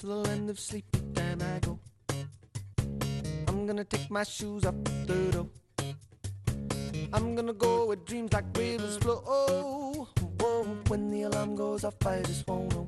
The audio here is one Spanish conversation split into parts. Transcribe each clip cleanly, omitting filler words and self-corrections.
to the land of sleepy time I go. I'm gonna take my shoes off the door. I'm gonna go where dreams like rivers flow. Whoa, when the alarm goes off, I just won't know.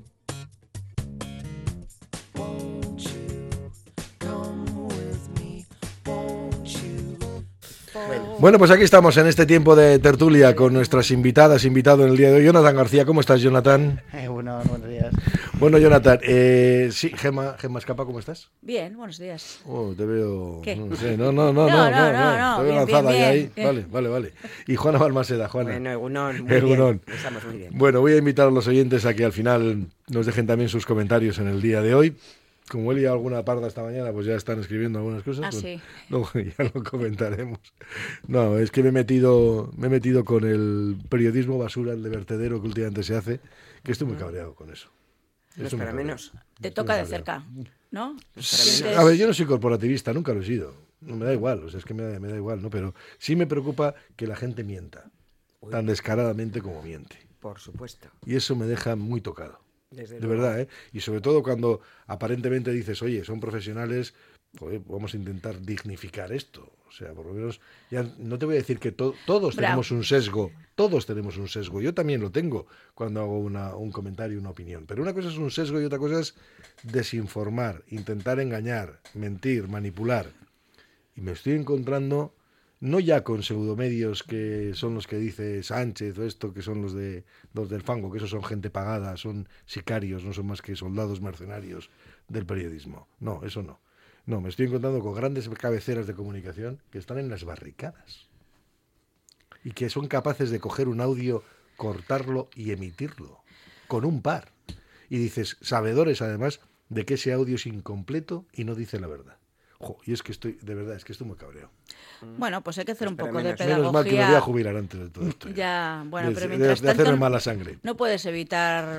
Won't you come with me? Won't you? Bueno, pues aquí estamos en este tiempo de tertulia con nuestras invitadas, invitado en el día de hoy. Jonathan García, ¿cómo estás, Jonathan? Buenos días. Bueno, Jonathan, sí, Gemma Escapa, ¿cómo estás? Bien, buenos días. Oh, te veo... ¿Qué? No sé, no. No, Te veo bien, lanzada bien, ahí. bien. Vale. Y Juana Balmaseda, Juana. Bueno, Egunon, muy Egunon. bien. Estamos muy bien. Bueno, voy a invitar a los oyentes a que al final nos dejen también sus comentarios en el día de hoy. Como he leído alguna parda esta mañana, pues ya están escribiendo algunas cosas. Ah, pues sí. luego ya lo comentaremos. No, es que me he metido con el periodismo basura, el de vertedero que últimamente se hace, que estoy muy cabreado con eso. No es Estoy muy para cabreado. menos. Te Estoy toca muy de cabreado. cerca, ¿no? Sientes- A ver, yo no soy corporativista, nunca lo he sido. No me da igual, o sea, es que me da igual, ¿no? Pero sí me preocupa que la gente mienta, tan descaradamente como miente. Por supuesto. Y eso me deja muy tocado. Desde De luego. verdad, ¿eh? Y sobre todo cuando aparentemente dices, oye, son profesionales, joder, vamos a intentar dignificar esto. O sea, por lo menos, ya no te voy a decir que todos Bravo. tenemos un sesgo, todos tenemos un sesgo. Yo también lo tengo cuando hago un comentario, una opinión. Pero una cosa es un sesgo y otra cosa es desinformar, intentar engañar, mentir, manipular. Y me estoy encontrando, no ya con pseudomedios que son los que dice Sánchez o esto, que son los del fango, que esos son gente pagada, son sicarios, no son más que soldados mercenarios del periodismo. No, eso no. No, me estoy encontrando con grandes cabeceras de comunicación que están en las barricadas y que son capaces de coger un audio, cortarlo y emitirlo con un par. Y dices, sabedores además de que ese audio es incompleto y no dice la verdad. Jo, y es que estoy muy cabreado. Bueno, pues hay que hacer un Espera, poco de Menos mal que me voy a pedagogía. jubilar antes de todo esto. Ya, bueno, pero de mientras hacerme tanto mala sangre. no puedes evitar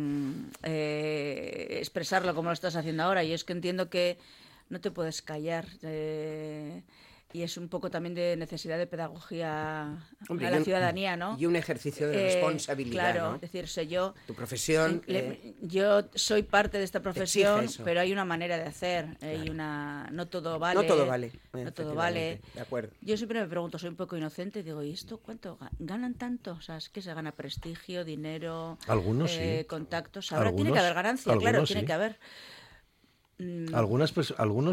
expresarlo como lo estás haciendo ahora. Y es que entiendo que no te puedes callar. Y es un poco también de necesidad de pedagogía Hombre, a la ciudadanía, ¿no? Y un ejercicio de responsabilidad, Claro, ¿no? es decir, sé yo. Tu profesión... Yo soy parte de esta profesión, eso. pero hay una manera de hacer. Hay no todo vale. No todo vale. No todo vale. efectivamente, De acuerdo. Yo siempre me pregunto, soy un poco inocente, y digo, ¿y esto cuánto ganan tanto? O sea, es que se gana prestigio, dinero, Algunos sí. contactos. Ahora tiene Algunos- que haber ganancia, claro, algunos tiene sí. que haber. Algunos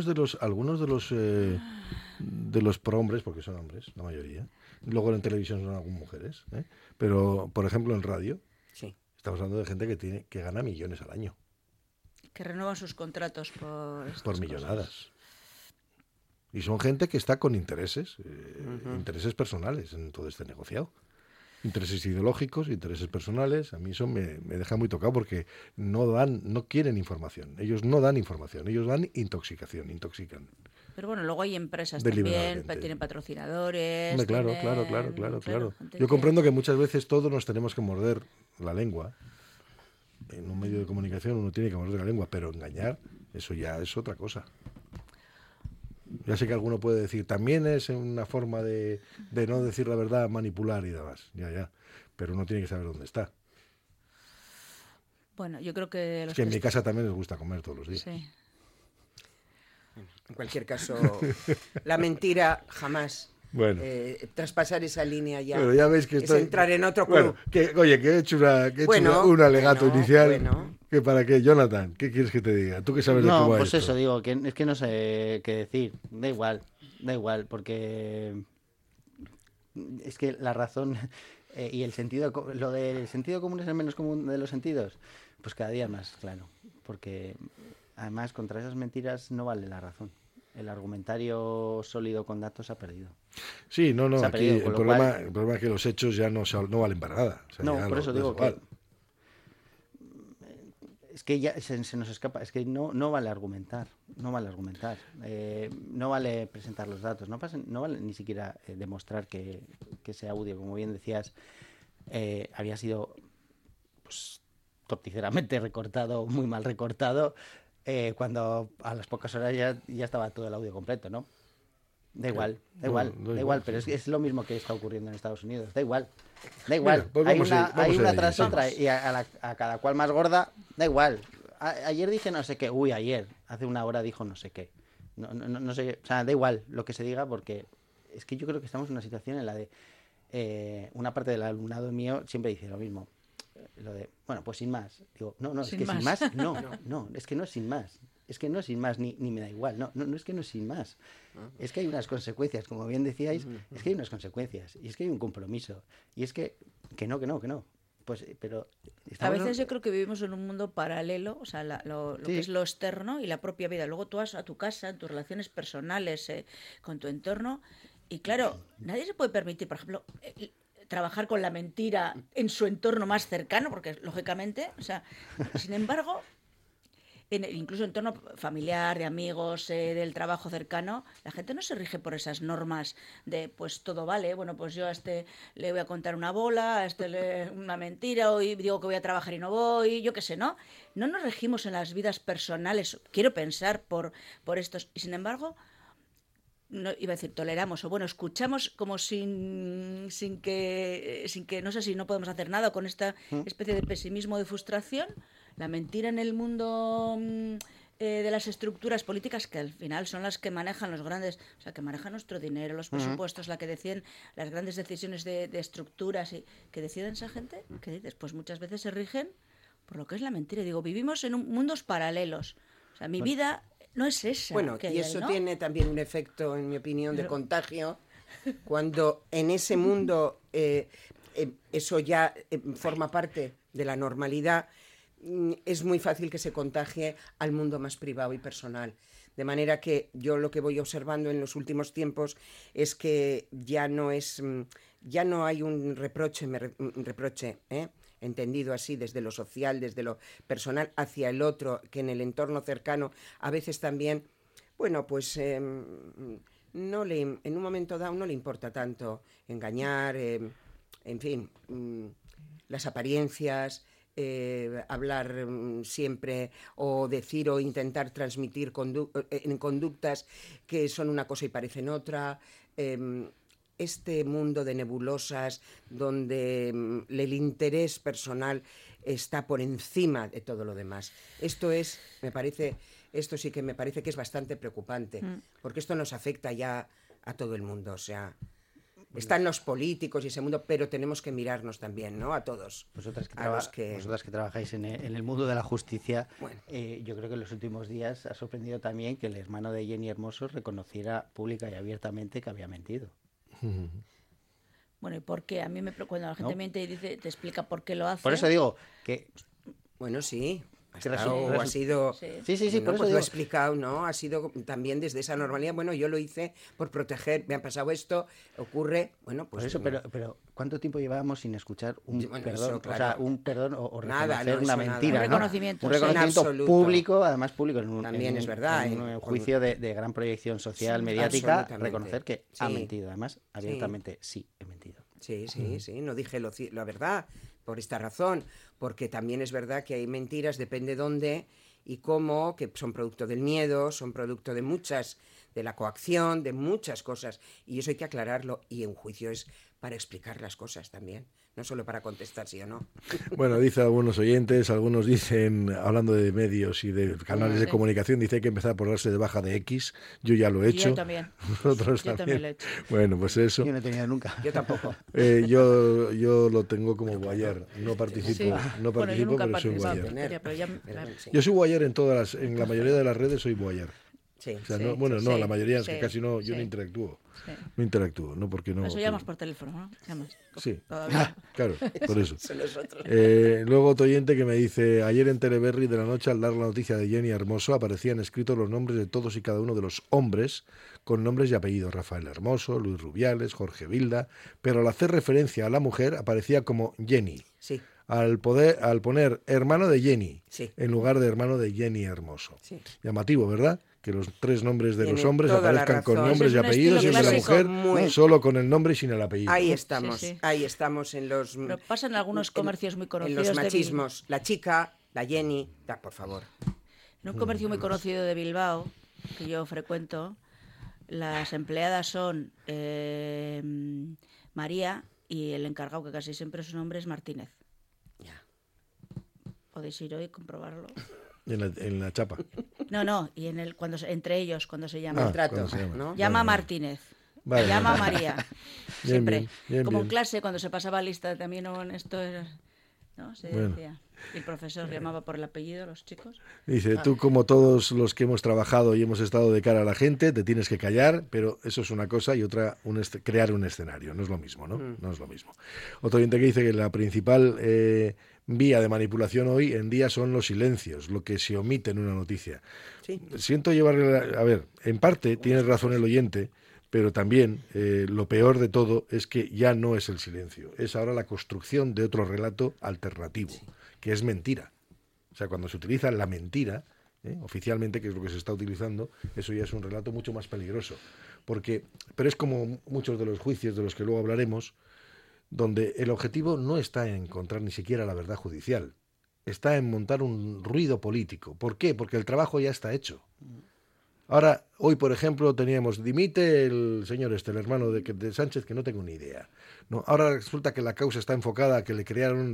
de los prohombres, porque son hombres, la mayoría. Luego en televisión son algunas mujeres, ¿eh? Pero por ejemplo en radio Sí. estamos hablando de gente que gana millones al año Que renuevan sus contratos por estas por cosas. millonadas. Y son gente que está con intereses, intereses personales en todo este negociado. Intereses ideológicos, intereses personales. A mí eso me deja muy tocado porque no quieren información. Ellos no dan información, ellos dan intoxicación, intoxican. Pero bueno, luego hay empresas también, Deliberadamente. tienen patrocinadores. Hombre, claro. gente Yo comprendo que muchas veces todos nos tenemos que morder la lengua. En un medio de comunicación uno tiene que morder la lengua, pero engañar, eso ya es otra cosa. Ya sé que alguno puede decir, también es una forma de no decir la verdad, manipular y demás. Ya. Pero uno tiene que saber dónde está. Bueno, yo creo que Es que en mi casa también les gusta comer todos los días. Sí. En cualquier caso, la mentira jamás... Bueno. traspasar esa línea ya, Pero ya veis que es entrar en otro club. Bueno, que he hecho, Bueno, un alegato bueno, inicial. bueno. ¿Que para qué, Jonathan? ¿Qué quieres que te diga? ¿Tú qué sabes de No, cómo va pues esto? eso, digo, que es que no sé qué decir. Da igual, porque es que la razón y el sentido, lo del sentido común es el menos común de los sentidos, pues cada día más claro, porque además contra esas mentiras no vale la razón. El argumentario sólido con datos se ha perdido. Sí, no, Se ha aquí perdido, el con lo problema, cual- el problema es que los hechos ya no valen para nada. O sea, No, ya por eso digo igual. que es que ya se nos escapa, es que no vale argumentar, no vale presentar los datos, no vale ni siquiera demostrar que ese audio, como bien decías, había sido pues torticeramente recortado, muy mal recortado, cuando a las pocas horas ya estaba todo el audio completo, ¿no? Da igual, pero es lo mismo que está ocurriendo en Estados Unidos, da igual. Venga, pues hay vamos una, a ir, hay una tras sí. otra y a cada cual más gorda, da igual. ayer dije no sé qué. Uy, ayer, hace una hora dijo no sé qué. No sé, o sea, da igual lo que se diga porque es que yo creo que estamos en una situación en la de una parte del alumnado mío siempre dice lo mismo. Lo de, bueno, pues sin más. Digo, no, es Sin que más. sin más, no, es que no es sin más. Es que no es sin más, ni me da igual. No es que no es sin más. Es que hay unas consecuencias, como bien decíais, es que hay unas consecuencias. Y es que hay un compromiso. Y es que no. Pues, pero A estamos... veces yo creo que vivimos en un mundo paralelo, o sea, lo Sí. que es lo externo y la propia vida. Luego tú vas a tu casa, en tus relaciones personales, con tu entorno, y claro, nadie se puede permitir, por ejemplo, trabajar con la mentira en su entorno más cercano, porque lógicamente, o sea, sin embargo, incluso en entorno familiar, de amigos, del trabajo cercano, la gente no se rige por esas normas de pues todo vale, bueno, pues yo a este le voy a contar una bola, a este una mentira, hoy digo que voy a trabajar y no voy, yo qué sé, ¿no? No nos regimos en las vidas personales, quiero pensar, por estos. Y sin embargo, no iba a decir toleramos o bueno, escuchamos como sin que no sé si no podemos hacer nada con esta especie de pesimismo, de frustración, la mentira en el mundo de las estructuras políticas, que al final son las que manejan los grandes, o sea, que manejan nuestro dinero, los presupuestos, la que deciden las grandes decisiones de estructuras, y que deciden esa gente, que dices, pues muchas veces se rigen por lo que es la mentira. Y digo, vivimos en mundos paralelos. O sea, mi vida no es esa. Bueno, que y hay ahí, eso ¿no? tiene también un efecto, en mi opinión, de contagio, cuando en ese mundo eso ya forma parte de la normalidad, es muy fácil que se contagie al mundo más privado y personal. De manera que yo lo que voy observando en los últimos tiempos es que ya no hay un reproche, entendido así desde lo social, desde lo personal hacia el otro, que en el entorno cercano a veces también, bueno, pues en un momento dado no le importa tanto engañar, en fin, las apariencias, hablar siempre o decir o intentar transmitir en conductas que son una cosa y parecen otra. Este mundo de nebulosas donde el interés personal está por encima de todo lo demás. Esto sí que me parece que es bastante preocupante, porque esto nos afecta ya a todo el mundo, o sea, están los políticos y ese mundo, pero tenemos que mirarnos también, ¿no? A todos. Vosotras que trabajáis en el mundo de la justicia, Bueno. Yo creo que en los últimos días ha sorprendido también que el hermano de Jenny Hermoso reconociera pública y abiertamente que había mentido. Bueno, ¿y por qué? A mí cuando la gente miente y dice, te explica por qué lo hace. Por eso digo que... Bueno, sí. Ha Que sido... Sí, Bueno, por eso pues lo digo... he explicado, ¿no? Ha sido también desde esa normalidad. Bueno, yo lo hice por proteger, me ha pasado esto, ocurre, bueno, pues... Por eso, pero ¿cuánto tiempo llevábamos sin escuchar un perdón? eso, claro. O sea, un perdón o Nada, reconocer una eso mentira, nada. Un ¿no? reconocimiento, Un sí. reconocimiento En absoluto. público, además público, También es verdad, en un con- juicio de gran proyección social, Sí, mediática, absolutamente. reconocer que ha Sí. mentido. Además, abiertamente, sí, he mentido. Sí, no dije la verdad por esta razón, porque también es verdad que hay mentiras, depende dónde y cómo, que son producto del miedo, son producto de la coacción, de muchas cosas, y eso hay que aclararlo, y un juicio es para explicar las cosas también, no solo para contestar sí o no. Bueno, dice algunos oyentes, algunos dicen, hablando de medios y de canales de Sí. comunicación, dice que empezar por darse de baja de X. Yo ya lo he Y hecho. yo también. Vosotros Yo también lo he hecho. Bueno, pues eso. Yo no he tenido nunca. Yo tampoco. Yo lo tengo como guayer. No participo, Sí. no Bueno, yo participo, nunca he pero soy participado, guayer. pero ya- Pero, sí. Yo soy guayer en la mayoría de las redes soy guayer. Sí. O sea, Sí, no, bueno, sí, no, sí, la mayoría es que sí, casi no, yo no sí. interactúo. Sí. No interactúo, no porque no. Eso llamas por teléfono, ¿no? Llamas. Sí. Todavía. Claro, por eso. Son los otros. Luego otro oyente que me dice, ayer en Teleberry de la noche al dar la noticia de Jenny Hermoso aparecían escritos los nombres de todos y cada uno de los hombres con nombres y apellidos, Rafael Hermoso, Luis Rubiales, Jorge Vilda, pero al hacer referencia a la mujer aparecía como Jenny, Sí, al poner hermano de Jenny Sí. en lugar de hermano de Jenny Hermoso. sí. Llamativo, ¿verdad? Que los tres nombres de los Tiene hombres toda la aparezcan con razón. nombres y Ese es un apellidos y el de la estilo mujer clásico, solo con el nombre y sin el apellido. Ahí estamos, Sí, sí. ahí estamos en los... Pero pasa en algunos comercios muy En conocidos los de machismos. La chica, la Jenny, por favor. En un comercio muy conocido de Bilbao, que yo frecuento, las empleadas son María y el encargado, que casi siempre su nombre es Martínez. Ya. Podéis ir hoy y comprobarlo. En la chapa. No, y entre ellos, cuando se llama. Trato, cuando se llama. ¿no? Llama a Martínez. Vale, Llama vale. a María. Bien, Siempre. bien, bien, Como bien. en clase, cuando se pasaba lista también en esto era, ¿no? Se Bueno. decía. El profesor llamaba por el apellido a los chicos. Dice, tú como todos los que hemos trabajado y hemos estado de cara a la gente, te tienes que callar, pero eso es una cosa y otra, crear un escenario. No es lo mismo, ¿no? No es lo mismo. Otro oyente que dice que la principal vía de manipulación hoy en día son los silencios, lo que se omite en una noticia. Sí. Siento llevarle... A ver, en parte tiene razón el oyente, pero también lo peor de todo es que ya no es el silencio, es ahora la construcción de otro relato alternativo, que es mentira. O sea, cuando se utiliza la mentira, oficialmente, que es lo que se está utilizando, eso ya es un relato mucho más peligroso. Pero es como muchos de los juicios de los que luego hablaremos, donde el objetivo no está en encontrar ni siquiera la verdad judicial, está en montar un ruido político. ¿Por qué? Porque el trabajo ya está hecho. Ahora, hoy, por ejemplo, teníamos, dimite el señor el hermano de Sánchez, que no tengo ni idea. No, ahora resulta que la causa está enfocada a que le crearon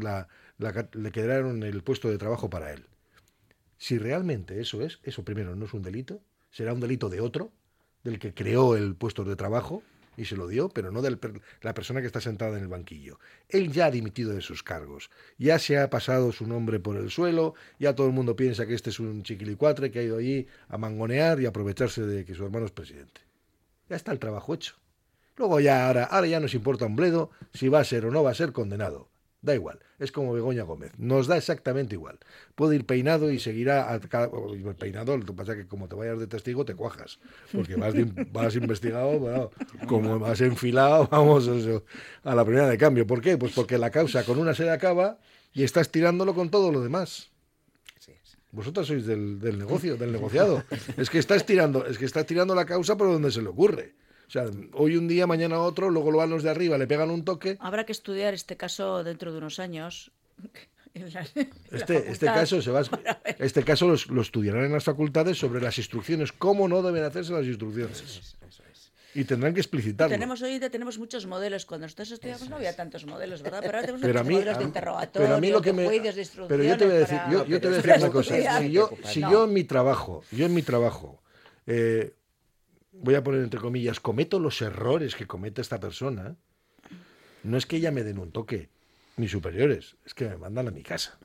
el puesto de trabajo para él. Si realmente eso primero no es un delito, será un delito de otro, del que creó el puesto de trabajo y se lo dio, pero no de la persona que está sentada en el banquillo. Él ya ha dimitido de sus cargos, ya se ha pasado su nombre por el suelo, ya todo el mundo piensa que este es un chiquilicuatre que ha ido allí a mangonear y aprovecharse de que su hermano es presidente. Ya está el trabajo hecho. Luego ahora ya nos importa un bledo si va a ser o no va a ser condenado. Da igual, es como Begoña Gómez, nos da exactamente igual. Puede ir peinado y seguirá peinado, lo que pasa es que como te vayas de testigo te cuajas, porque vas investigado, bueno, como vas enfilado, vamos a la primera de cambio. ¿Por qué? Pues porque la causa con una se acaba y estás tirándolo con todo lo demás. Vosotros sois del negocio, del negociado. Es que estás tirando la causa por donde se le ocurre. O sea, hoy un día, mañana otro, luego lo van los de arriba, le pegan un toque. Habrá que estudiar este caso dentro de unos años. Este caso lo estudiarán en las facultades sobre las instrucciones, cómo no deben hacerse las instrucciones. Eso es. Y tendrán que explicitarlo. Tenemos muchos modelos. Cuando nosotros estudiamos no había tantos modelos, ¿verdad? Pero ahora tenemos Pero muchos modelos de interrogatorio, pero a mí lo que de juicios, de instrucciones. Pero yo te voy a decir, yo te voy a decir una cosa. Si yo en mi trabajo, voy a poner entre comillas, cometo los errores que comete esta persona, no es que ella me den un toque, mis superiores, es que me mandan a mi casa.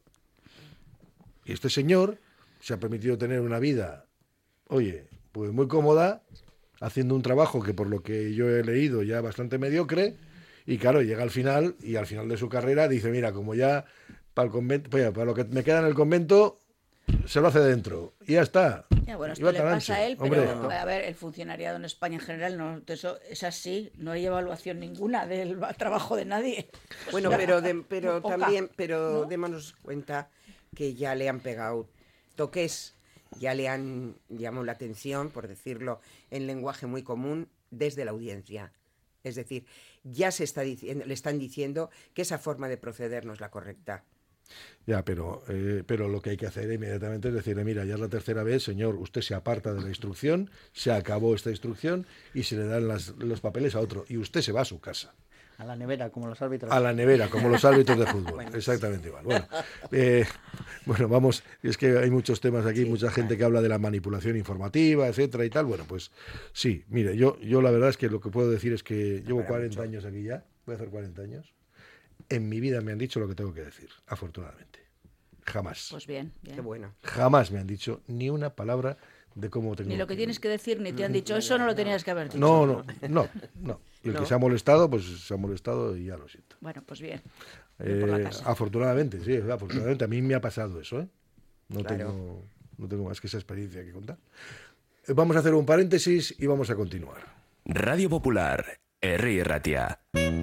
Y este señor se ha permitido tener una vida, oye, pues muy cómoda, haciendo un trabajo que por lo que yo he leído ya bastante mediocre, y claro, llega al final, y al final de su carrera dice, mira, como ya para el convento, para lo que me queda en el convento, se lo hace dentro y ya está. Ya, bueno, esto le pasa a él, pero a ver, el funcionariado en España en general no, eso es así, no hay evaluación ninguna del trabajo de nadie. Bueno, pero también, ¿no? Démonos cuenta que ya le han pegado toques, ya le han llamado la atención, por decirlo en lenguaje muy común, desde la audiencia. Es decir, ya le están diciendo que esa forma de proceder no es la correcta. Ya, pero lo que hay que hacer inmediatamente es decirle, mira, ya es la tercera vez, señor, usted se aparta de la instrucción, se acabó esta instrucción y se le dan los papeles a otro y usted se va a su casa. A la nevera, como los árbitros. A la nevera, como los árbitros de fútbol. Bueno, exactamente igual. Bueno, vamos, es que hay muchos temas aquí, mucha gente que habla de la manipulación informativa, etcétera y tal. Bueno, pues sí, mire, yo la verdad es que lo que puedo decir es que llevo 40 años aquí ya, voy a hacer 40 años. En mi vida me han dicho lo que tengo que decir, afortunadamente. Jamás. Pues bien. Qué bueno. Jamás me han dicho ni una palabra de cómo tengo ni lo que tienes que decir, ni te han dicho, eso no lo tenías que haber dicho. No. Y el que se ha molestado, pues se ha molestado y ya lo siento. Bueno, pues bien. Afortunadamente, sí, afortunadamente. A mí me ha pasado eso, ¿eh? No Claro. tengo más que esa experiencia que contar. Vamos a hacer un paréntesis y vamos a continuar. Radio Popular, Herri Ratia.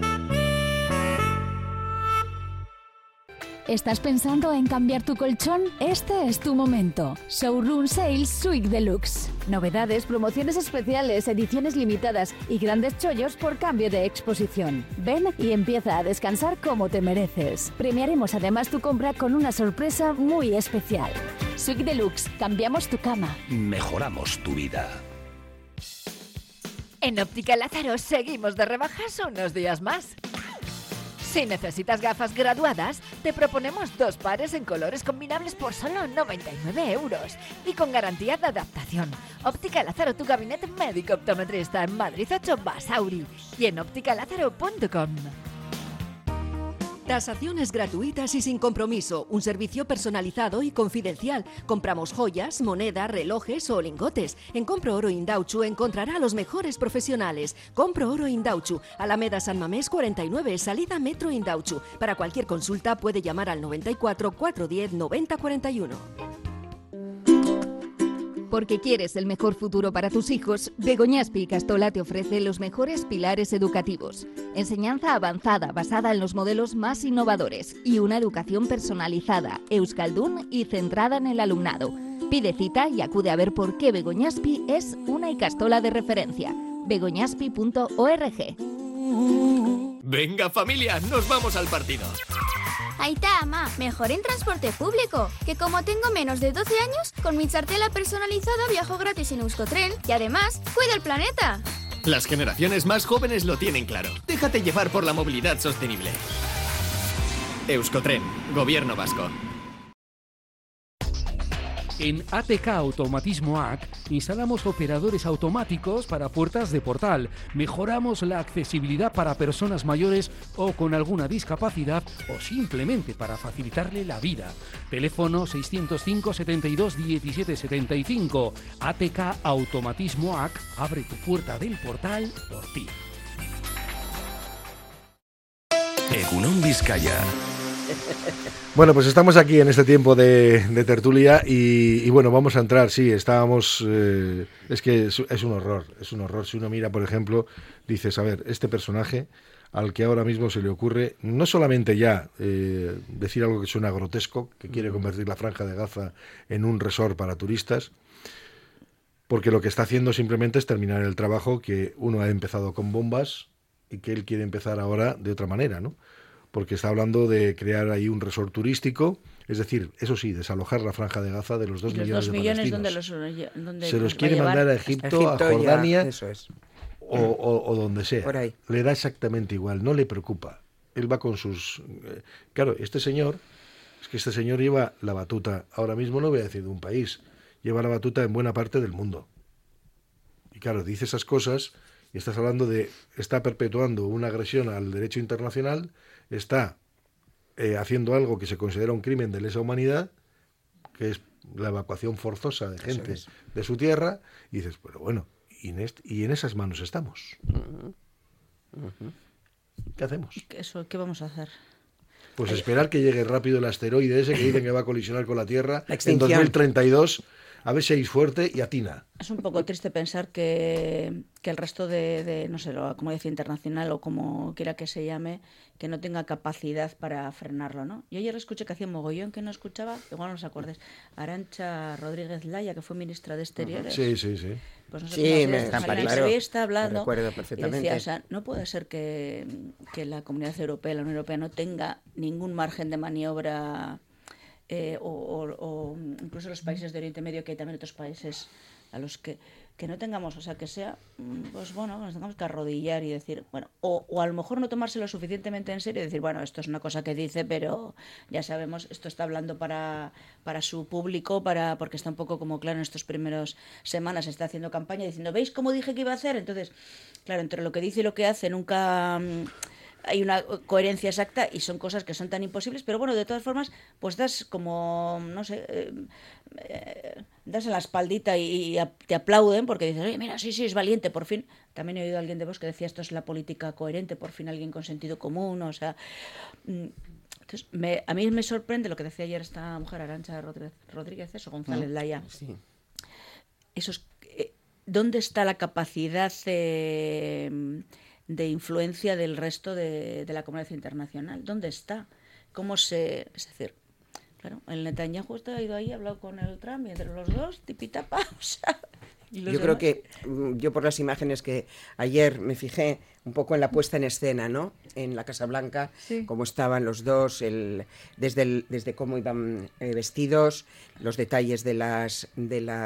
¿Estás pensando en cambiar tu colchón? Este es tu momento. Showroom Sales Suite Deluxe. Novedades, promociones especiales, ediciones limitadas y grandes chollos por cambio de exposición. Ven y empieza a descansar como te mereces. Premiaremos además tu compra con una sorpresa muy especial. Suite Deluxe. Cambiamos tu cama. Mejoramos tu vida. En Óptica Lázaro seguimos de rebajas unos días más. Si necesitas gafas graduadas, te proponemos 2 pares en colores combinables por solo 99 euros y con garantía de adaptación. Óptica Lázaro, tu gabinete médico optometrista en Madrid 8 Basauri y en ópticalázaro.com. Tasaciones gratuitas y sin compromiso. Un servicio personalizado y confidencial. Compramos joyas, moneda, relojes o lingotes. En Compro Oro Indauchu encontrará a los mejores profesionales. Compro Oro Indauchu, Alameda San Mamés 49, salida Metro Indauchu. Para cualquier consulta puede llamar al 94 410 90 41. Porque quieres el mejor futuro para tus hijos, Begoñaspi y Castola te ofrece los mejores pilares educativos. Enseñanza avanzada basada en los modelos más innovadores y una educación personalizada, euskaldun y centrada en el alumnado. Pide cita y acude a ver por qué Begoñaspi es una Icastola de referencia. begoñaspi.org. Venga, familia, nos vamos al partido. Aita, ama, mejor en transporte público, que como tengo menos de 12 años, con mi chartela personalizada viajo gratis en Euskotren y además cuido el planeta. Las generaciones más jóvenes lo tienen claro. Déjate llevar por la movilidad sostenible. Euskotren, Gobierno Vasco. En ATK Automatismo AC instalamos operadores automáticos para puertas de portal, mejoramos la accesibilidad para personas mayores o con alguna discapacidad o simplemente para facilitarle la vida. Teléfono 605 72 17 75. ATK Automatismo AC abre tu puerta del portal por ti. Egunon Vizcaya. Bueno, pues estamos aquí en este tiempo de tertulia y bueno, vamos a entrar, sí, estábamos... es que es un horror. Si uno mira, por ejemplo, dices, a ver, este personaje al que ahora mismo se le ocurre no solamente ya decir algo que suena grotesco, que quiere convertir la Franja de Gaza en un resort para turistas, porque lo que está haciendo simplemente es terminar el trabajo que uno ha empezado con bombas y que él quiere empezar ahora de otra manera, ¿no? Porque está hablando de crear ahí un resort turístico, es decir, eso sí, desalojar la Franja de Gaza de los 2 millones de palestinos. ¿Dónde se los quiere mandar a Egipto, a Jordania, eso es. o donde sea. Por ahí. Le da exactamente igual, no le preocupa. Él va con sus... Claro, este señor lleva la batuta, ahora mismo no voy a decir de un país, lleva la batuta en buena parte del mundo. Y claro, dice esas cosas y estás hablando está perpetuando una agresión al derecho internacional, está haciendo algo que se considera un crimen de lesa humanidad, que es la evacuación forzosa de gente de su tierra, y dices, pero bueno, y en esas manos estamos. ¿Qué hacemos? ¿Qué vamos a hacer? Pues esperar que llegue rápido el asteroide ese que dicen que va a colisionar con la Tierra en 2032, a ver si hay fuerte y atina. Es un poco triste pensar que el resto de no sé, la comunidad internacional o como quiera que se llame, que no tenga capacidad para frenarlo, ¿no? Yo ayer escuché que hacía un mogollón que no escuchaba, igual no os acordáis, Arantxa Rodríguez Laya, que fue ministra de Exteriores. Sí. Pues no sé sí, está hablando y decía, o sea, no puede ser que la Comunidad Europea, la Unión Europea, no tenga ningún margen de maniobra o incluso los países de Oriente Medio, que hay también otros países a los que no tengamos, o sea, que sea, pues bueno, nos tengamos que arrodillar y decir, bueno, o a lo mejor no tomárselo suficientemente en serio y decir, bueno, esto es una cosa que dice, pero ya sabemos, esto está hablando para su público, porque está un poco como, claro, en estas primeras semanas está haciendo campaña diciendo, ¿veis cómo dije que iba a hacer? Entonces, claro, entre lo que dice y lo que hace nunca... hay una coherencia exacta y son cosas que son tan imposibles, pero bueno, de todas formas, pues das como, no sé, das en la espaldita y te aplauden porque dices, oye, mira, sí, es valiente, por fin. También he oído a alguien de vos que decía, esto es la política coherente, por fin alguien con sentido común, o sea... Entonces, a mí me sorprende lo que decía ayer esta mujer, Arantxa Rodríguez, eso, González Laya. Sí. ¿Dónde está la capacidad de influencia del resto de la comunidad internacional? ¿Dónde está? Es decir, claro, el Netanyahu ha ido ahí, ha hablado con el Trump y entre los dos, tipitapa, o sea... Yo creo que, yo por las imágenes que ayer me fijé un poco en la puesta en escena, ¿no? En la Casa Blanca, cómo estaban los dos, desde cómo iban vestidos, los detalles de las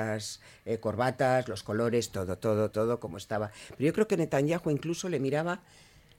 corbatas, los colores, todo, cómo estaba. Pero yo creo que Netanyahu incluso le miraba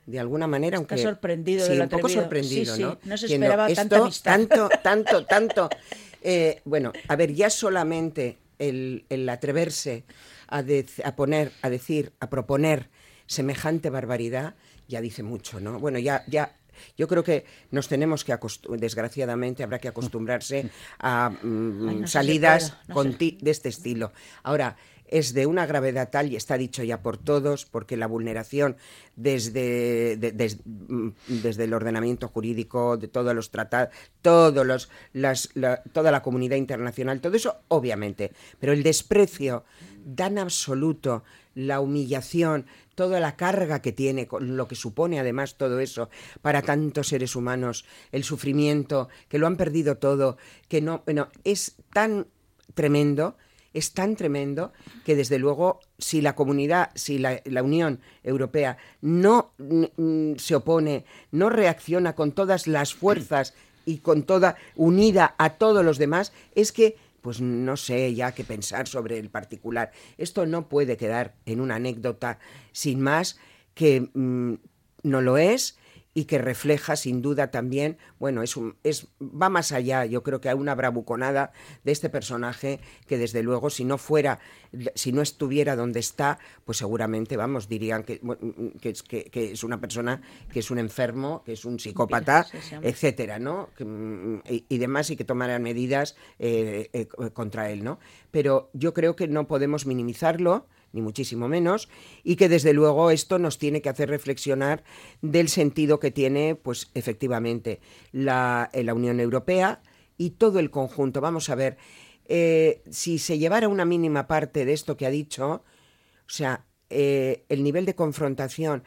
de alguna manera, Está aunque sorprendido sí, de lo un poco atrevido. sorprendido, Sí, ¿no? sí, no se Diciendo, esperaba tanta amistad. tanto. Bueno, a ver, ya solamente el atreverse a proponer semejante barbaridad, ya dice mucho, ¿no? Bueno, ya yo creo que nos tenemos que desgraciadamente habrá que acostumbrarse a no sé si salidas puedo, no sé. de este estilo. Ahora, es de una gravedad tal, y está dicho ya por todos, porque la vulneración desde el ordenamiento jurídico, de todos los tratados, toda la comunidad internacional, todo eso, obviamente, pero el desprecio tan absoluto, la humillación, toda la carga que tiene, con lo que supone además todo eso para tantos seres humanos, el sufrimiento, que lo han perdido todo, que no, bueno, es tan tremendo que desde luego si la Unión Europea no se opone, no reacciona con todas las fuerzas y con toda unida a todos los demás, es que pues no sé ya qué pensar sobre el particular. Esto no puede quedar en una anécdota sin más, que no lo es, y que refleja sin duda también, bueno, va más allá, yo creo que hay una bravuconada de este personaje que desde luego si no estuviera donde está, pues seguramente, vamos, dirían que es una persona, que es un enfermo, que es un psicópata, etcétera, ¿no? Y demás, y que tomarán medidas contra él, ¿no? Pero yo creo que no podemos minimizarlo, ni muchísimo menos, y que desde luego esto nos tiene que hacer reflexionar del sentido que tiene, pues efectivamente, la Unión Europea y todo el conjunto. Vamos a ver, si se llevara una mínima parte de esto que ha dicho, o sea, el nivel de confrontación,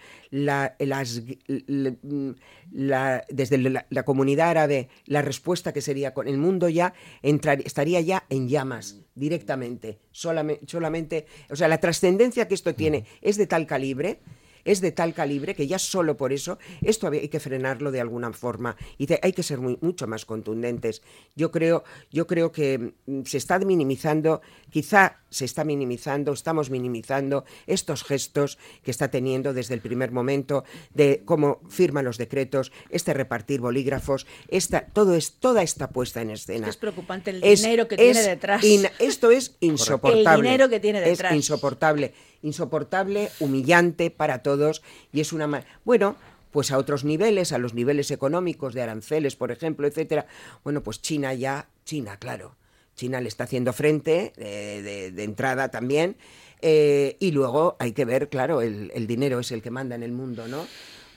desde la comunidad árabe, la respuesta que sería con el mundo ya estaría ya en llamas directamente, solamente, o sea, la trascendencia que esto tiene es de tal calibre que ya solo por eso esto hay que frenarlo de alguna forma y hay que ser mucho más contundentes. Yo creo que se está minimizando, estamos minimizando estos gestos que está teniendo desde el primer momento, de cómo firma los decretos, repartir bolígrafos, toda esta puesta en escena. Es preocupante el dinero que tiene detrás. Esto es insoportable. El dinero que tiene detrás. Es insoportable, humillante para todos, y es bueno, pues a otros niveles, a los niveles económicos de aranceles, por ejemplo, etcétera. Bueno, pues China, claro, China le está haciendo frente de entrada también, y luego hay que ver, claro, el dinero es el que manda en el mundo, ¿no?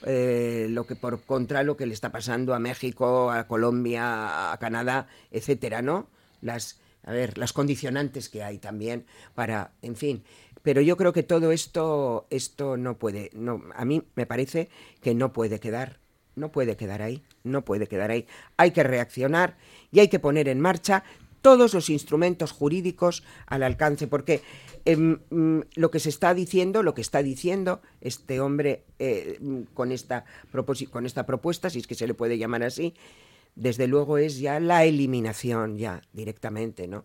Lo que le está pasando a México, a Colombia, a Canadá, etcétera, ¿no? Las condicionantes que hay también para, en fin. Pero yo creo que todo esto no puede, a mí me parece que no puede quedar ahí. Hay que reaccionar y hay que poner en marcha todos los instrumentos jurídicos al alcance, porque lo que está diciendo este hombre con esta propuesta, si es que se le puede llamar así, desde luego es ya la eliminación, ya directamente, ¿no?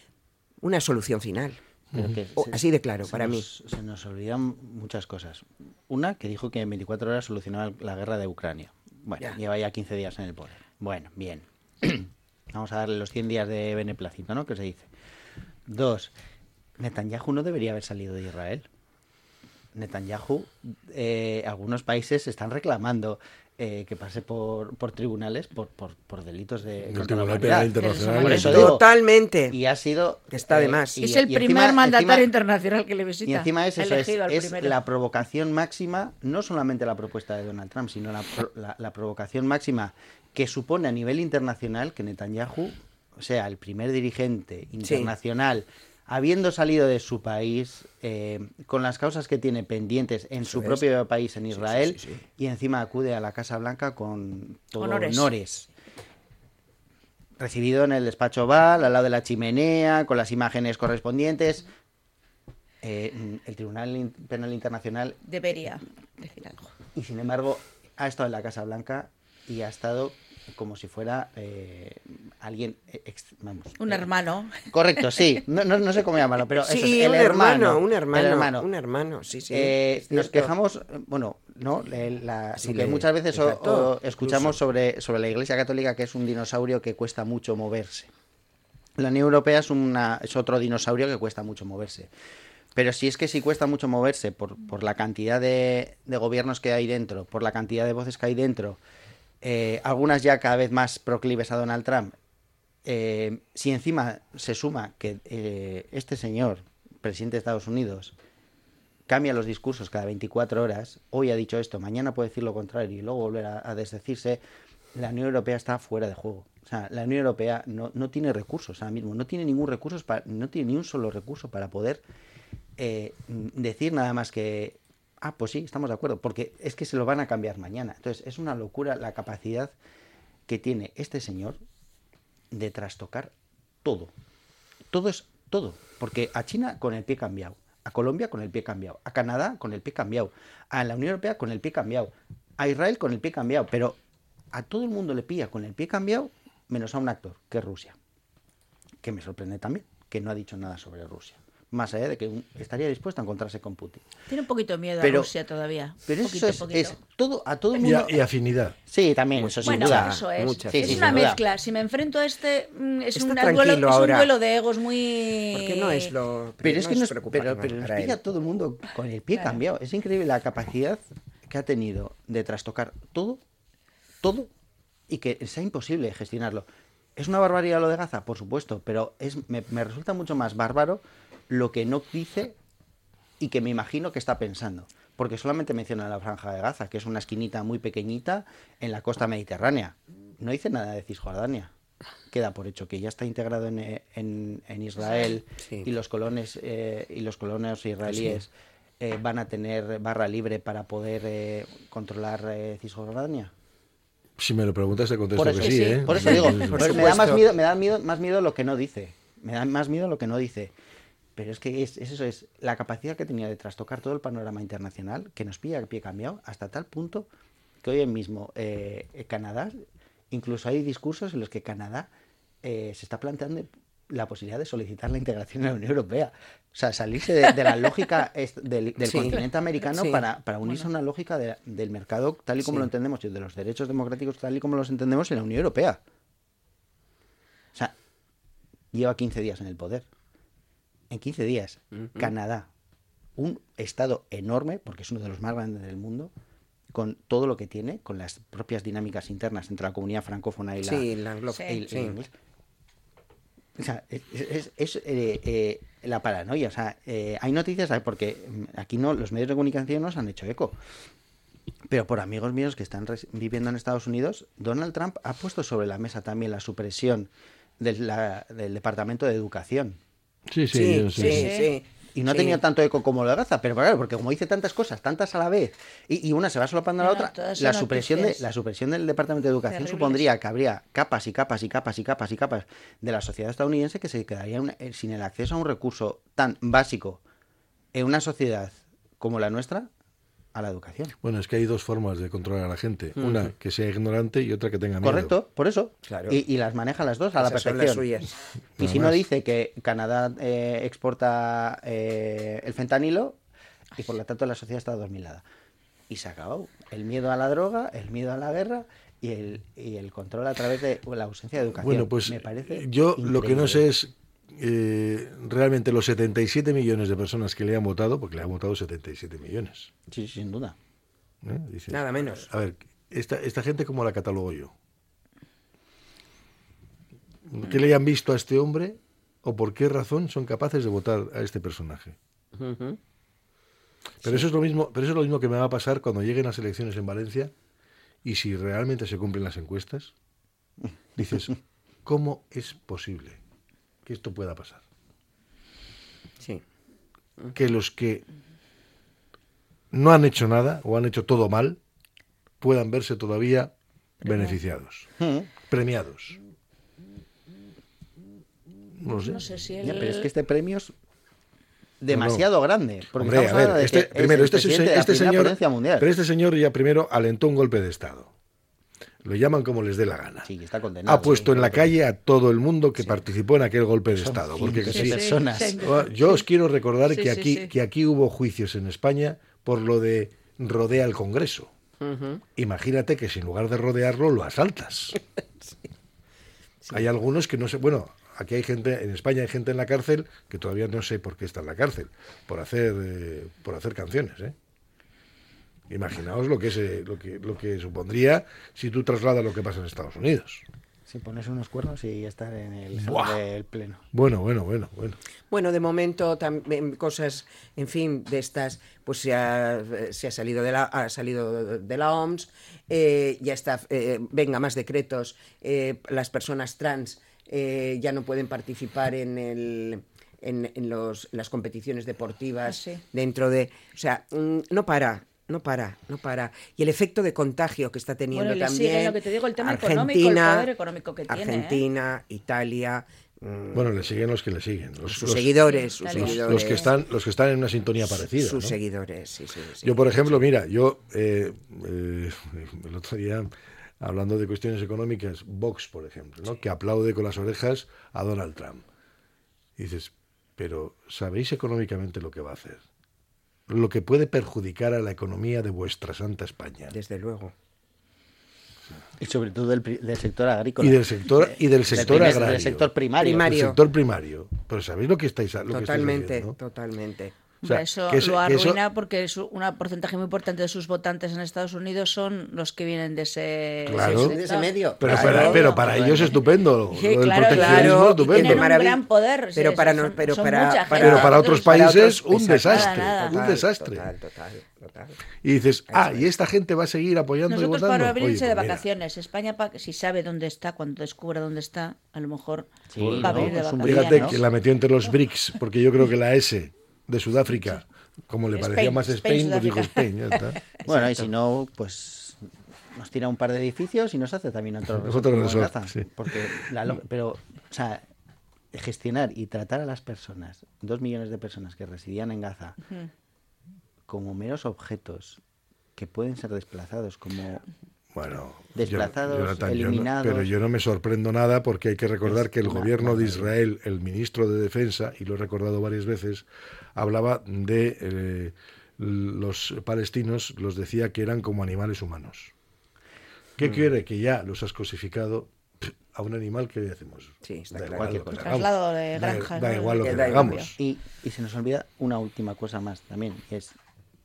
Una solución final. Así de claro, para mí. Se nos olvidan muchas cosas. Una, que dijo que en 24 horas solucionaba la guerra de Ucrania. Bueno, lleva ya 15 días en el poder. Bueno, bien. Vamos a darle los 100 días de beneplácito, ¿no? Que se dice. 2, Netanyahu no debería haber salido de Israel. Netanyahu, algunos países están reclamando que pase por tribunales por delitos de el Tribunal Penal Internacional. Por eso digo, totalmente. Y ha sido que está de más. Es el primer mandatario internacional que le visita. Y encima es la provocación máxima, no solamente la propuesta de Donald Trump, sino la provocación máxima que supone a nivel internacional que Netanyahu sea el primer dirigente internacional, habiendo salido de su país, con las causas que tiene pendientes en su propio país, en Israel, y encima acude a la Casa Blanca con honores. Recibido en el despacho Oval, al lado de la chimenea, con las imágenes correspondientes. El Tribunal Penal Internacional debería decir algo. Y sin embargo, ha estado en la Casa Blanca y ha estado como si fuera alguien, un hermano. Correcto, sí. No sé cómo llamarlo, pero sí, eso es un hermano, sí. Nos quejamos, ¿no? Sí, que muchas veces exacto, escuchamos sobre la Iglesia Católica, que es un dinosaurio que cuesta mucho moverse. La Unión Europea es otro dinosaurio que cuesta mucho moverse. Pero si cuesta mucho moverse por la cantidad de gobiernos que hay dentro, por la cantidad de voces que hay dentro, algunas ya cada vez más proclives a Donald Trump, si encima se suma que este señor, presidente de Estados Unidos, cambia los discursos cada 24 horas, hoy ha dicho esto, mañana puede decir lo contrario y luego volver a desdecirse, la Unión Europea está fuera de juego. O sea, la Unión Europea no tiene recursos ahora mismo, no tiene ningún recurso, no tiene ni un solo recurso para poder decir nada más que, pues sí, estamos de acuerdo, porque es que se lo van a cambiar mañana. Entonces, es una locura la capacidad que tiene este señor de trastocar todo. Todo es todo, porque a China con el pie cambiado, a Colombia con el pie cambiado, a Canadá con el pie cambiado, a la Unión Europea con el pie cambiado, a Israel con el pie cambiado, pero a todo el mundo le pilla con el pie cambiado, menos a un actor, que es Rusia. Que me sorprende también, que no ha dicho nada sobre Rusia. Más allá de que estaría dispuesto a encontrarse con Putin. Tiene un poquito de miedo a Rusia todavía. Pero poquito, eso es todo, a todo el mundo. Y afinidad. Sí, también, eso sin duda. Eso es. Muchas, es una mezcla. Si me enfrento a es un duelo de egos muy... Porque no es lo... Pero es que nos preocupante pilla a todo el mundo con el pie cambiado. Es increíble la capacidad que ha tenido de trastocar todo, y que sea imposible gestionarlo. ¿Es una barbaridad lo de Gaza? Por supuesto, pero me resulta mucho más bárbaro lo que no dice y que me imagino que está pensando. Porque solamente menciona la Franja de Gaza, que es una esquinita muy pequeñita en la costa mediterránea. No dice nada de Cisjordania. Queda por hecho que ya está integrado en Israel, sí. y los colonos israelíes van a tener barra libre para poder controlar Cisjordania. Si me lo preguntas, te contesto que sí, ¿eh? Por eso digo, me da más miedo lo que no dice. Me da más miedo lo que no dice. Pero es que eso es la capacidad que tenía de trastocar todo el panorama internacional, que nos pilla el pie cambiado, hasta tal punto que hoy mismo Canadá, incluso hay discursos en los que Canadá se está planteando la posibilidad de solicitar la integración en la Unión Europea. O sea, salirse de la lógica del continente americano para unirse a una lógica del mercado tal y como lo entendemos y de los derechos democráticos tal y como los entendemos en la Unión Europea. O sea, lleva 15 días en el poder. En 15 días, Canadá, un estado enorme, porque es uno de los más grandes del mundo, con todo lo que tiene, con las propias dinámicas internas entre la comunidad francófona y la inglés. O sea, es la paranoia. O sea, hay noticias, porque aquí los medios de comunicación nos han hecho eco. Pero por amigos míos que están viviendo en Estados Unidos, Donald Trump ha puesto sobre la mesa también la supresión del Departamento de Educación. Sí. Y no ha tenido tanto eco como lo de Gaza, pero claro, porque como dice tantas cosas, tantas a la vez, y una se va solapando a la otra, la supresión del Departamento de Educación terribles. Supondría que habría capas y capas y capas y capas y capas de la sociedad estadounidense que se quedaría sin el acceso a un recurso tan básico en una sociedad como la nuestra, a la educación. Bueno, es que hay dos formas de controlar a la gente. Una, que sea ignorante, y otra, que tenga miedo. Correcto, por eso. Claro. Y las maneja las dos a la perfección. Son las suyas. Y si no dice que Canadá exporta el fentanilo, y por lo tanto la sociedad está adormilada. Y se acabó. El miedo a la droga, el miedo a la guerra y el control a través de la ausencia de educación. Bueno, pues me parece yo increíble. Lo que no sé es realmente los 77 millones de personas que le han votado, porque le han votado 77 millones. Sí, sin duda. Dices, nada menos. A ver, esta gente, ¿cómo la catalogo yo? ¿Qué le han visto a este hombre o por qué razón son capaces de votar a este personaje? Pero eso es lo mismo que me va a pasar cuando lleguen las elecciones en Valencia, y si realmente se cumplen las encuestas, dices, ¿cómo es posible que esto pueda pasar? Sí. Que los que no han hecho nada o han hecho todo mal puedan verse todavía beneficiados, premiados. No sé si pero es que este premio es demasiado grande. Porque hombre, a ver, este señor ya primero alentó un golpe de Estado. Lo llaman como les dé la gana. Sí, está condenado. Ha puesto en la calle a todo el mundo que participó en aquel golpe de Estado. Porque personas. Yo os quiero recordar que aquí hubo juicios en España por lo de rodea el Congreso. Imagínate que si en lugar de rodearlo lo asaltas. Hay algunos que no sé, bueno, aquí hay gente, en España hay gente en la cárcel que todavía no sé por qué está en la cárcel, por hacer canciones, ¿eh? Imaginaos lo que supondría si tú trasladas lo que pasa en Estados Unidos. Si pones unos cuernos y estar en el salón del pleno. Bueno. Bueno, de momento cosas, en fin, de estas, pues se ha salido ha salido de la OMS, ya está, venga, más decretos, las personas trans ya no pueden participar en las competiciones deportivas dentro de, o sea, no para. Y el efecto de contagio que está teniendo también. Sigue lo que te digo, el tema Argentina, económico, el poder económico que tiene. Argentina, Italia. Bueno, le siguen los que le siguen. Sus seguidores. Los que están en una sintonía parecida. Sus ¿no? seguidores, sí. Yo, por ejemplo, mira, el otro día, hablando de cuestiones económicas, Vox, por ejemplo, ¿no? Que aplaude con las orejas a Donald Trump. Y dices, pero ¿sabéis económicamente lo que va a hacer? Lo que puede perjudicar a la economía de vuestra santa España. Desde luego. Y sobre todo del sector agrícola. Y del sector agrario. Del sector primario. Del sector primario. Pero ¿sabéis lo que estáis Totalmente, ¿no? totalmente. O sea, eso lo arruina porque un porcentaje muy importante de sus votantes en Estados Unidos son los que vienen de ese medio. Pero para ellos es estupendo. Sí, lo del proteccionismo es estupendo. Tienen un gran poder. Pero para otros países un desastre. Un desastre. Total. Y dices, y esta gente va a seguir apoyando y votando. Nosotros para venirse de vacaciones. España, si sabe dónde está, cuando descubra dónde está, a lo mejor va a venir de vacaciones. Fíjate que la metió entre los BRICS, porque yo creo que la S de Sudáfrica, como le parecía más Spain, pues dijo Spain, ya está. Bueno, y si no, pues nos tira un par de edificios y nos hace también otro resort, sí. Porque pero, o sea, gestionar y tratar a las personas, 2 millones de personas que residían en Gaza, como meros objetos que pueden ser desplazados, como... Bueno, desplazados, eliminados. Pero yo no me sorprendo nada porque hay que recordar que el gobierno de Israel, el ministro de Defensa, y lo he recordado varias veces, hablaba de los palestinos, los decía que eran como animales humanos. ¿Qué quiere? Que ya los has cosificado a un animal, ¿qué le hacemos? Sí, está claro. Cualquier cosa. Traslado de granja. Da igual lo que hagamos. Y se nos olvida una última cosa más también, que es,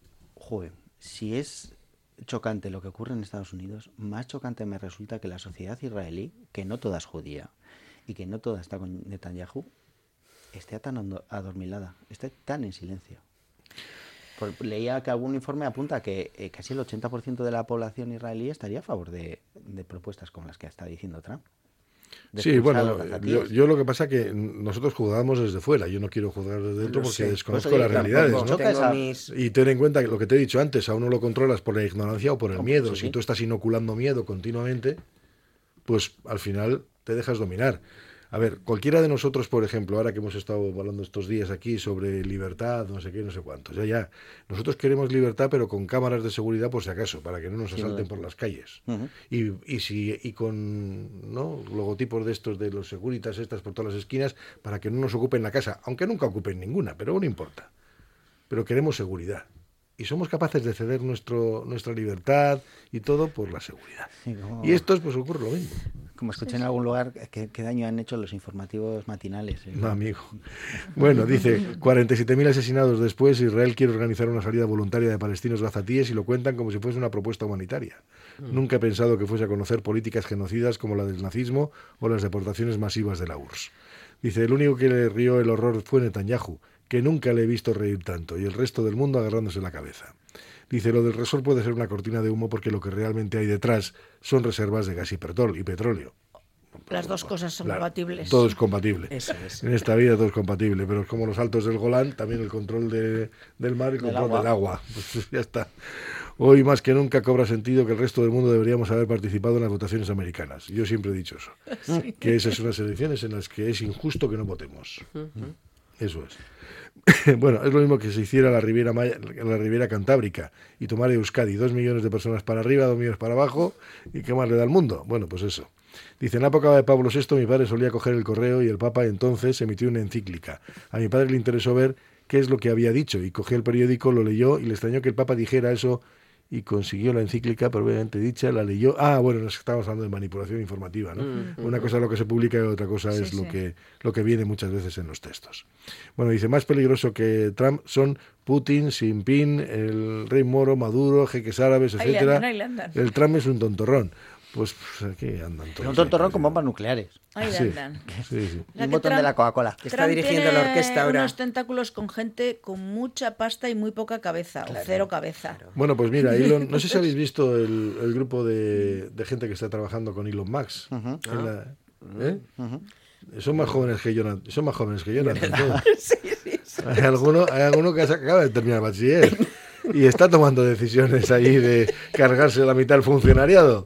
si es chocante lo que ocurre en Estados Unidos, más chocante me resulta que la sociedad israelí, que no toda es judía y que no toda está con Netanyahu, esté tan adormilada, esté tan en silencio. Leía que algún informe apunta que casi el 80% de la población israelí estaría a favor de propuestas como las que está diciendo Trump. Sí, bueno, yo lo que pasa es que nosotros juzgamos desde fuera. Yo no quiero juzgar desde dentro porque desconozco las realidades, ¿no? Y ten en cuenta que lo que te he dicho antes, a uno lo controlas por la ignorancia o por el miedo. Si tú estás inoculando miedo continuamente, pues al final te dejas dominar. A ver, cualquiera de nosotros, por ejemplo, ahora que hemos estado hablando estos días aquí sobre libertad, no sé qué, no sé cuántos, ya, nosotros queremos libertad, pero con cámaras de seguridad por si acaso, para que no nos asalten por las calles. Y con logotipos de estos, de los Securitas, estas por todas las esquinas, para que no nos ocupen la casa, aunque nunca ocupen ninguna, pero no importa. Pero queremos seguridad. Y somos capaces de ceder nuestra libertad y todo por la seguridad. Sí, y estos, pues ocurre lo mismo. Como escuché en algún lugar, ¿qué daño han hecho los informativos matinales? No, amigo. Bueno, dice, 47.000 asesinados después, Israel quiere organizar una salida voluntaria de palestinos gazatíes y lo cuentan como si fuese una propuesta humanitaria. Nunca he pensado que fuese a conocer políticas genocidas como la del nazismo o las deportaciones masivas de la URSS. Dice, el único que le rió el horror fue Netanyahu, que nunca le he visto reír tanto, y el resto del mundo agarrándose la cabeza. Dice, lo del resort puede ser una cortina de humo porque lo que realmente hay detrás son reservas de gas y petróleo. Las dos cosas son compatibles. Todo es compatible. Eso es. En esta vida todo es compatible, pero es como los altos del Golán, también el control del mar y el control del agua. Pues ya está. Hoy más que nunca cobra sentido que el resto del mundo deberíamos haber participado en las votaciones americanas. Yo siempre he dicho eso. Sí. Que esas son las elecciones en las que es injusto que no votemos. Eso es. Bueno, es lo mismo que se hiciera la Riviera Cantábrica y tomar Euskadi, 2 millones de personas para arriba, 2 millones para abajo, y ¿qué más le da al mundo? Bueno, pues eso. Dice, en la época de Pablo VI mi padre solía coger el correo y el Papa entonces emitió una encíclica. A mi padre le interesó ver qué es lo que había dicho y cogió el periódico, lo leyó y le extrañó que el Papa dijera eso y consiguió la encíclica propiamente dicha, la leyó. Bueno, nos estamos hablando de manipulación informativa, ¿no? Una cosa es lo que se publica y otra cosa es lo que viene muchas veces en los textos. Bueno, dice, más peligroso que Trump son Putin, Xi Jinping, el rey moro, Maduro, jeques árabes, etcétera. Ahí andan. El Trump es un tontorrón. Pues aquí andan todos. Un tontorrón con bombas nucleares. Ahí andan. Sí. Un botón de la Coca-Cola. Que está dirigiendo la orquesta ahora. Unos tentáculos con gente con mucha pasta y muy poca cabeza, o cero cabeza. Bueno, pues mira, Elon, no sé si habéis visto el grupo de gente que está trabajando con Elon Musk. Son más jóvenes que Jonathan. Todos. Hay alguno que acaba de terminar el bachiller y está tomando decisiones ahí de cargarse la mitad del funcionariado.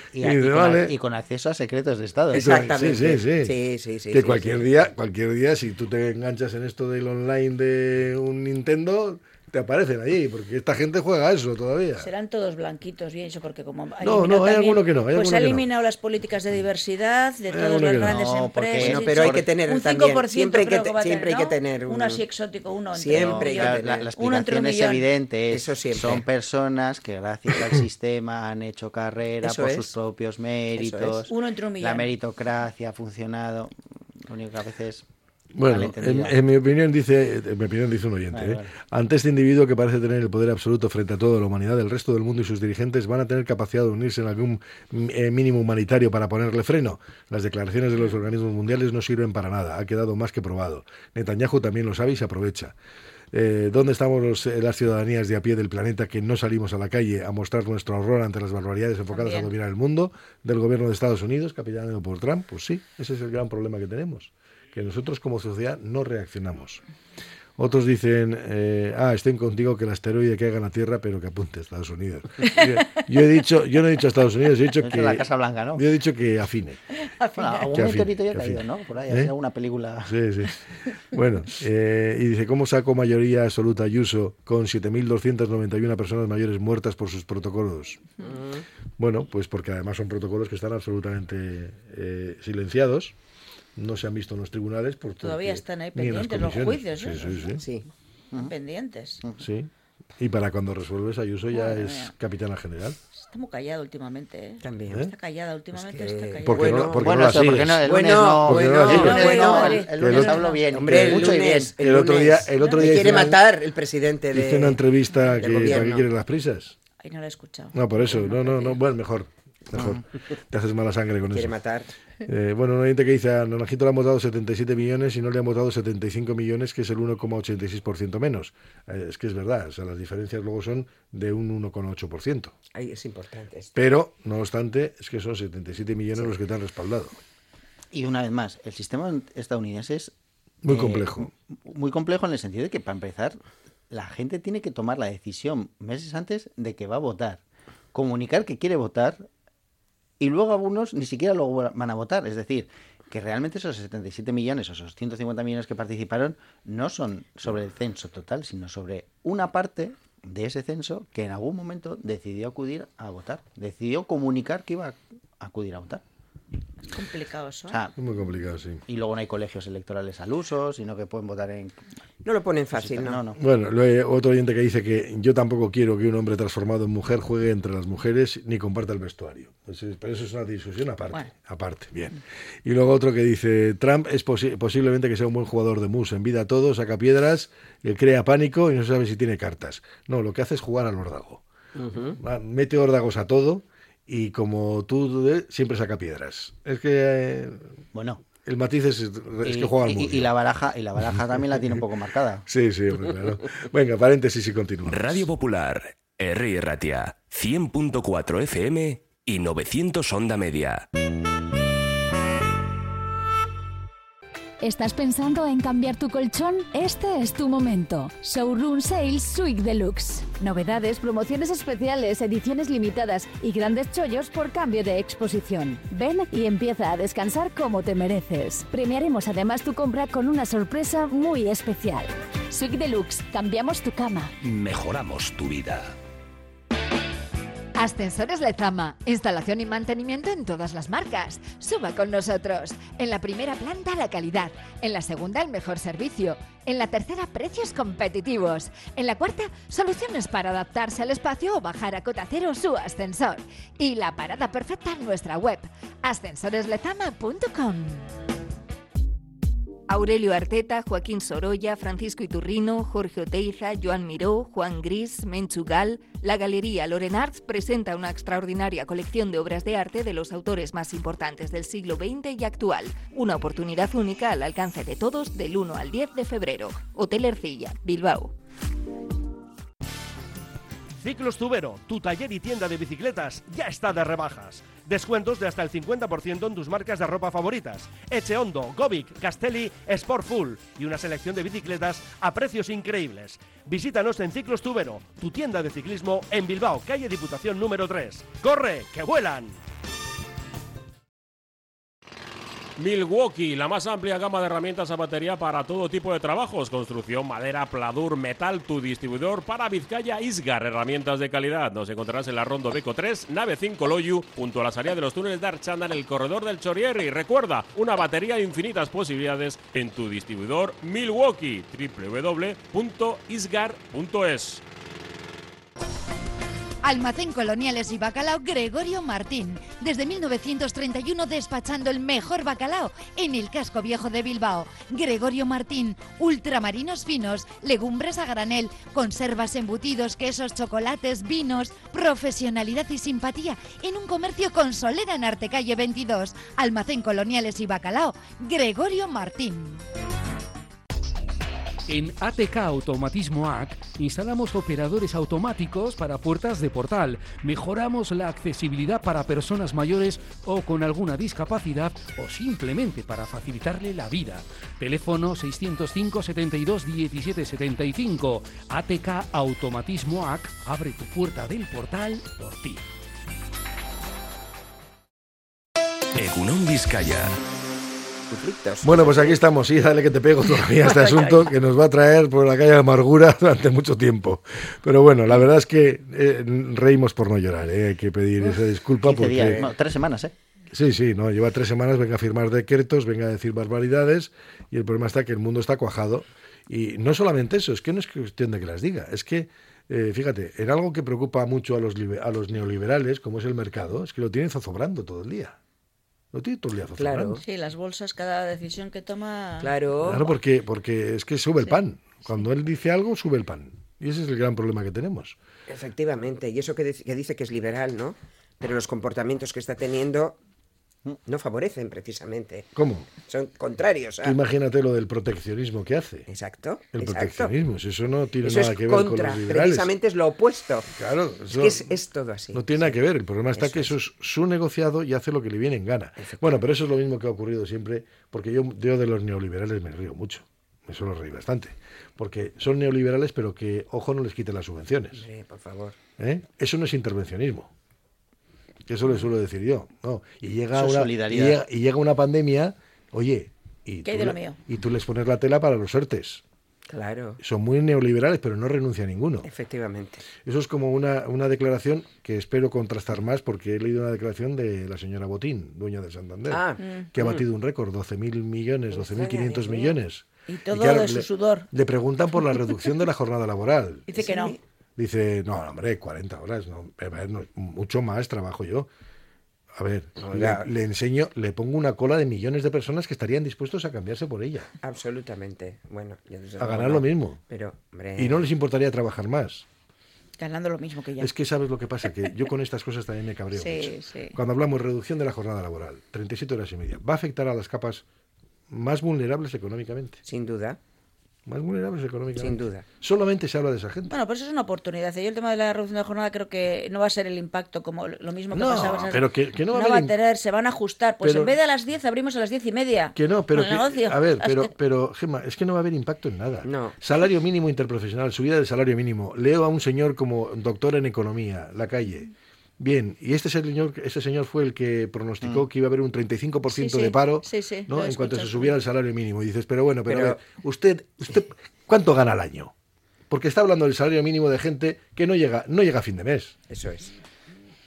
Y con acceso a secretos de Estado. Exactamente. Sí. Que cualquier día, si tú te enganchas en esto del online de un Nintendo, te aparecen allí, porque esta gente juega a eso todavía. Serán todos blanquitos, bien, eso porque como no, hay alguno que no. Pues ha eliminado las políticas de diversidad de todas las grandes empresas. Pero hay que tener un 5%, siempre hay que tener uno así exótico, uno entre siempre hay que tener. La explicación es evidente. Eso siempre. Son personas que gracias al sistema han hecho carrera por sus propios méritos. Uno entre un millón. La meritocracia ha funcionado. Lo único que a veces... Bueno, en mi opinión dice un oyente, vale. Ante este individuo que parece tener el poder absoluto frente a toda la humanidad, el resto del mundo y sus dirigentes van a tener capacidad de unirse en algún mínimo humanitario para ponerle freno. Las declaraciones de los organismos mundiales no sirven para nada, ha quedado más que probado. Netanyahu también lo sabe y se aprovecha. ¿Dónde estamos las ciudadanías de a pie del planeta que no salimos a la calle a mostrar nuestro horror ante las barbaridades enfocadas a dominar el mundo del gobierno de Estados Unidos, capitaneado por Trump? Pues sí, ese es el gran problema que tenemos, que nosotros como sociedad no reaccionamos. Otros dicen, estén contigo que el asteroide caiga en la Tierra, pero que apunte a Estados Unidos. Yo no he dicho a Estados Unidos, he dicho que... la Casa Blanca, ¿no? Yo he dicho que afine. Bueno, algún meteorito ya ha caído, ¿no? Por ahí, alguna película... Sí. Bueno, y dice, ¿cómo sacó mayoría absoluta Ayuso con 7.291 personas mayores muertas por sus protocolos? Bueno, pues porque además son protocolos que están absolutamente silenciados. No se han visto en los tribunales. Todavía están ahí pendientes los juicios. Sí. Pendientes. Sí. Y para cuando resuelves, Ayuso ya es capitana general. Está muy callado últimamente, ¿eh? También. Está callada últimamente. Está callada. Porque no la sigues. El lunes hablo bien. Hombre, mucho y bien. El otro día quiere matar el presidente de... Hice una entrevista que ¿para qué quieren las prisas? Ahí no la he escuchado. No, por eso. No. Bueno, mejor. Te haces mala sangre con quiere eso. Matar. Bueno, un oyente que dice, a Naranjito le hemos dado 77 millones y no le hemos dado 75 millones, que es el 1,86% menos. Es que es verdad, o sea, las diferencias luego son de un 1,8%. Ahí es importante esto. Pero, no obstante, es que son 77 millones los que te han respaldado. Y una vez más, el sistema estadounidense es... Muy complejo. Muy complejo en el sentido de que, para empezar, la gente tiene que tomar la decisión meses antes de que va a votar. Comunicar que quiere votar... Y luego algunos ni siquiera lo van a votar. Es decir, que realmente esos 77 millones o esos 150 millones que participaron no son sobre el censo total, sino sobre una parte de ese censo que en algún momento decidió acudir a votar. Decidió comunicar que iba a acudir a votar. Es complicado eso. O sea, es muy complicado, sí. Y luego no hay colegios electorales al uso, sino que pueden votar en... No lo ponen fácil, ¿no? Bueno, otro oyente que dice que yo tampoco quiero que un hombre transformado en mujer juegue entre las mujeres ni comparta el vestuario. Pero eso es una discusión aparte. Bueno. Aparte, bien. Y luego otro que dice, Trump es posiblemente que sea un buen jugador de mus, envida a todo, saca piedras, crea pánico y no sabe si tiene cartas. No, lo que hace es jugar al órdago. Mete órdagos a todo. Y como tú siempre saca piedras. Es que bueno, el matiz es que juega muy bien. Y la baraja también la tiene un poco marcada. Sí, hombre, claro. Venga, paréntesis y continúa. Radio Popular, Herri Ratia, 100.4 FM y 900 onda media. ¿Estás pensando en cambiar tu colchón? Este es tu momento. Showroom Sales Suite Deluxe. Novedades, promociones especiales, ediciones limitadas y grandes chollos por cambio de exposición. Ven y empieza a descansar como te mereces. Premiaremos además tu compra con una sorpresa muy especial. Suite Deluxe. Cambiamos tu cama. Mejoramos tu vida. Ascensores Lezama, instalación y mantenimiento en todas las marcas. Suba con nosotros. En la primera planta la calidad, en la segunda el mejor servicio, en la tercera precios competitivos, en la cuarta soluciones para adaptarse al espacio o bajar a cota cero su ascensor. Y la parada perfecta en nuestra web, ascensoreslezama.com. Aurelio Arteta, Joaquín Sorolla, Francisco Iturrino, Jorge Oteiza, Joan Miró, Juan Gris, Menchugal. La Galería Lorenarts presenta una extraordinaria colección de obras de arte de los autores más importantes del siglo XX y actual. Una oportunidad única al alcance de todos del 1 al 10 de febrero. Hotel Ercilla, Bilbao. Ciclos Tubero, tu taller y tienda de bicicletas, ya está de rebajas. Descuentos de hasta el 50% en tus marcas de ropa favoritas. Echeondo, Govic, Castelli, Sportfull y una selección de bicicletas a precios increíbles. Visítanos en Ciclos Tubero, tu tienda de ciclismo en Bilbao, calle Diputación número 3. ¡Corre, que vuelan! Milwaukee, la más amplia gama de herramientas a batería para todo tipo de trabajos, construcción, madera, pladur, metal, tu distribuidor para Vizcaya Isgar, herramientas de calidad. Nos encontrarás en la Rondo Beco 3, nave 5 Loyu, junto a la salida de los túneles de Archanda en el corredor del Chorierri. Recuerda, una batería de infinitas posibilidades en tu distribuidor Milwaukee, www.isgar.es. Almacén Coloniales y Bacalao Gregorio Martín. Desde 1931 despachando el mejor bacalao en el casco viejo de Bilbao. Gregorio Martín, ultramarinos finos, legumbres a granel, conservas, embutidos, quesos, chocolates, vinos, profesionalidad y simpatía en un comercio con solera en Artecalle 22. Almacén Coloniales y Bacalao Gregorio Martín. En ATK Automatismo AC instalamos operadores automáticos para puertas de portal, mejoramos la accesibilidad para personas mayores o con alguna discapacidad o simplemente para facilitarle la vida. Teléfono 605 72 17 75. ATK Automatismo AC abre tu puerta del portal por ti. Egunon Vizcaya. Bueno, pues aquí estamos, sí, dale que te pego todavía este asunto que nos va a traer por la calle de amargura durante mucho tiempo. Pero bueno, la verdad es que reímos por no llorar, hay que pedir esa disculpa. 15 días, no, 3 semanas, ¿eh? Sí, no, lleva 3 semanas, venga a firmar decretos, venga a decir barbaridades y el problema está que el mundo está cuajado. Y no solamente eso, es que no es cuestión de que las diga, es que, fíjate, en algo que preocupa mucho a los neoliberales, como es el mercado, es que lo tienen zozobrando todo el día. Lo tiene todo el día zozobrando. Claro. Sí, las bolsas, cada decisión que toma... Claro, porque es que sube el pan. Cuando él dice algo, sube el pan. Y ese es el gran problema que tenemos. Efectivamente, y eso que dice que es liberal, ¿no? Pero los comportamientos que está teniendo no favorecen precisamente. ¿Cómo? Son contrarios. Tú imagínate lo del proteccionismo que hace. Exacto. Proteccionismo, eso no tiene eso nada que ver con los liberales. Precisamente es lo opuesto. Claro. Es todo así. No tiene nada que ver. El problema está que eso es su negociado y hace lo que le viene en gana. Bueno, pero eso es lo mismo que ha ocurrido siempre, porque yo de los neoliberales me río mucho. Me suelo reír bastante. Porque son neoliberales, pero que, ojo, no les quiten las subvenciones. Sí, por favor. Eso no es intervencionismo. Eso le suelo decir yo. No. Y llega una pandemia, oye, y tú les pones la tela para los ERTEs. Claro. Son muy neoliberales, pero no renuncia a ninguno. Efectivamente. Eso es como una declaración que espero contrastar más, porque he leído una declaración de la señora Botín, dueña de Santander, que ha batido un récord, 12.000 millones, 12.500 millones. Y todo claro, de su sudor. Le preguntan por la reducción de la jornada laboral. Dice que no. Dice, no, hombre, 40 horas, no, mucho más trabajo yo. A ver, le enseño, le pongo una cola de millones de personas que estarían dispuestos a cambiarse por ella. Absolutamente. Bueno, a ganar lo mismo. Pero, hombre... Y no les importaría trabajar más. Ganando lo mismo que ya. Es que sabes lo que pasa, que yo con estas cosas también me cabreo mucho. Sí. Cuando hablamos de reducción de la jornada laboral, 37 horas y media, va a afectar a las capas más vulnerables económicamente. Sin duda. Más vulnerables económicamente. Sin duda. Solamente se habla de esa gente. Bueno, pues eso es una oportunidad. Yo el tema de la reducción de la jornada creo que no va a ser el impacto como lo mismo que pasaba. Pero que no va a tener, se van a ajustar. Pues en vez de a las 10 abrimos a las 10:30. Que no, pero negocio. A ver, pero Gemma, es que no va a haber impacto en nada. No. Salario mínimo interprofesional, subida del salario mínimo. Leo a un señor como doctor en economía, Lacalle. Bien, y este señor fue el que pronosticó que iba a haber un 35% de paro, ¿no? En cuanto se subiera el salario mínimo. Y dices, pero a ver, usted ¿cuánto gana al año? Porque está hablando del salario mínimo de gente que no llega a fin de mes. Eso es.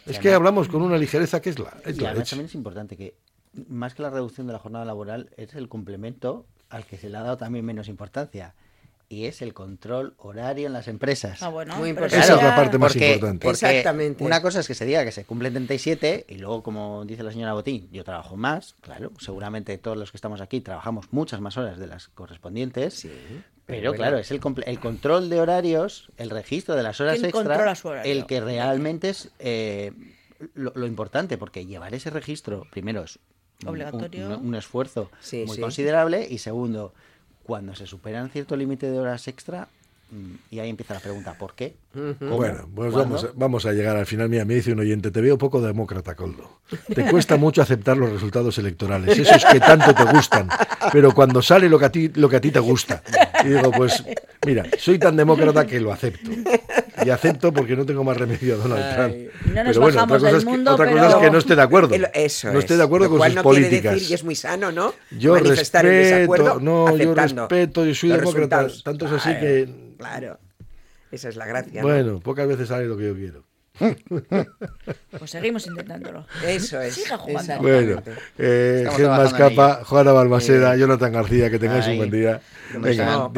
Es que hablamos con una ligereza que es la Y además leche. también es importante que, más que la reducción de la jornada laboral, es el complemento al que se le ha dado también menos importancia. Y es el control horario en las empresas. Ah, bueno, Muy pero importante. Esa es la parte más porque, importante. porque Exactamente. una cosa es que se diga que se cumplen 37 y luego, como dice la señora Botín, yo trabajo más. Claro, seguramente todos los que estamos aquí trabajamos muchas más horas de las correspondientes. Sí, Pero bueno. claro, es el control de horarios, el registro de las horas ¿Quién extra, controla su horario? el que realmente es lo importante, porque llevar ese registro, primero, es Obligatorio. un esfuerzo Sí, muy sí. considerable, y segundo, cuando se superan cierto límite de horas extra, y ahí empieza la pregunta, ¿por qué? ¿Cómo? Bueno, pues ¿Cuándo? vamos a llegar al final. Mira, me dice un oyente, te veo poco demócrata, Coldo. Te cuesta mucho aceptar los resultados electorales, esos que tanto te gustan, pero cuando sale lo que a ti te gusta. Y digo, pues mira, soy tan demócrata que lo acepto. Y acepto porque no tengo más remedio a Donald Trump. No nos Pero bueno, bajamos del mundo, otra cosa pero- es que no esté de acuerdo. Eso no esté de acuerdo Lo con cual sus no políticas. quiere decir, y es muy sano, ¿no? Yo Manifestar el desacuerdo respeto, yo aceptando respeto, yo soy los demócrata, resultados. tanto es así Claro, que... Claro, esa es la gracia, ¿no? Bueno, pocas veces sale lo que yo quiero. Pues seguimos intentándolo. Eso es. Siga jugando. Exacto. Bueno, Estamos Gemma trabajando en Escapa, Juana Balmaseda, Jonathan García, que tengáis Ay, un buen día. lo Venga, mismo.